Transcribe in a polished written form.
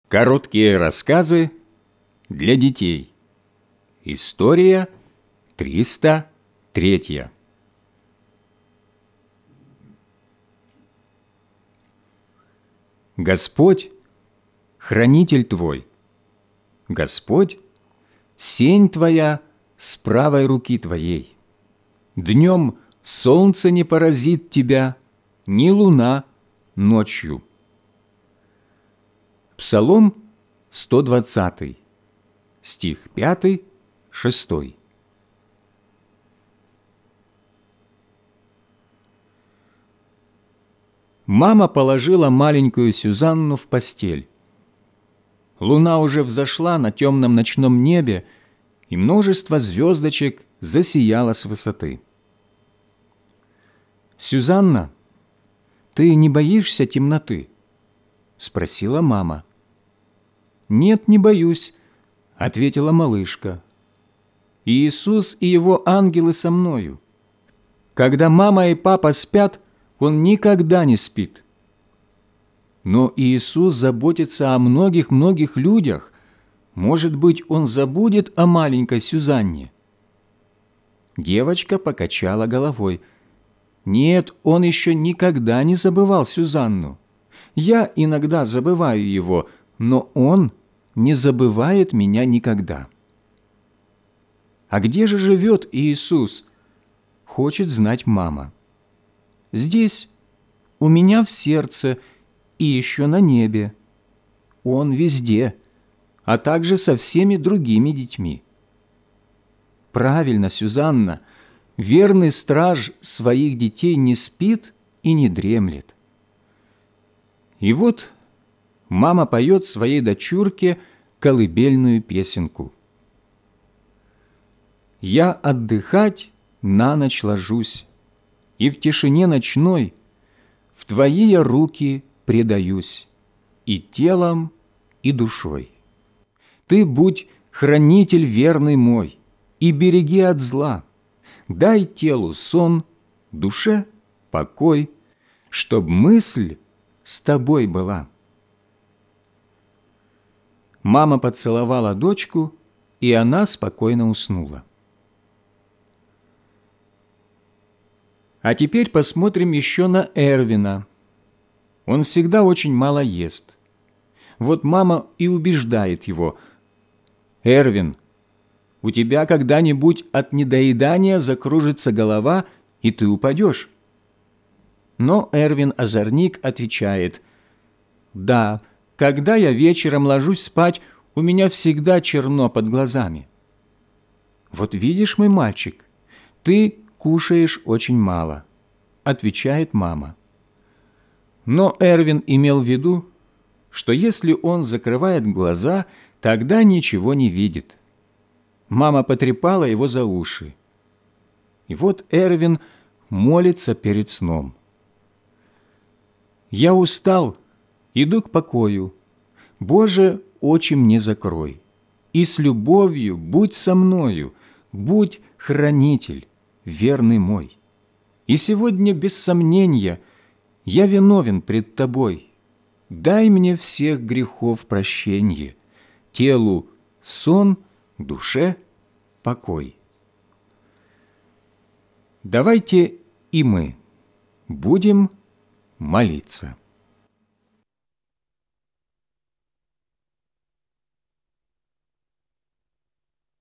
Короткие рассказы для детей. История 303. Господь – хранитель твой. Господь – сень твоя с правой руки твоей. Днем солнце не поразит тебя, ни луна ночью. Псалом 120, стих 5, 6. Мама положила маленькую Сюзанну в постель. Луна уже взошла на темном ночном небе, и множество звездочек засияло с высоты. «Сюзанна, ты не боишься темноты?» – спросила мама. «Нет, не боюсь», – ответила малышка. «Иисус и Его ангелы со мною. Когда мама и папа спят, Он никогда не спит. Но Иисус заботится о многих-многих людях. Может быть, Он забудет о маленькой Сюзанне?» Девочка покачала головой. «Нет, Он еще никогда не забывал Сюзанну. Я иногда забываю Его, но Он не забывает меня никогда». «А где же живет Иисус?» – хочет знать мама. «Здесь, у меня в сердце и еще на небе. Он везде, а также со всеми другими детьми». «Правильно, Сюзанна, верный страж своих детей не спит и не дремлет». И вот мама поет своей дочурке колыбельную песенку. «Я отдыхать на ночь ложусь, и в тишине ночной в Твои я руки предаюсь и телом, и душой. Ты будь хранитель верный мой, и береги от зла. Дай телу сон, душе покой, чтоб мысль с Тобой была». Мама поцеловала дочку, и она спокойно уснула. А теперь посмотрим еще на Эрвина. Он всегда очень мало ест. Вот мама и убеждает его: «Эрвин, у тебя когда-нибудь от недоедания закружится голова, и ты упадешь». Но Эрвин-озорник отвечает: «Да, когда я вечером ложусь спать, у меня всегда черно под глазами». «Вот видишь, мой мальчик, ты кушаешь очень мало», – отвечает мама. Но Эрвин имел в виду, что если он закрывает глаза, тогда ничего не видит. Мама потрепала его за уши. И вот Эрвин молится перед сном. «Я устал, иду к покою. Боже, очи мне закрой, и с любовью будь со мною, будь хранитель, верный мой. И сегодня, без сомнения, я виновен пред Тобой. Дай мне всех грехов прощенье, телу сон, душе покой». Давайте и мы будем молиться.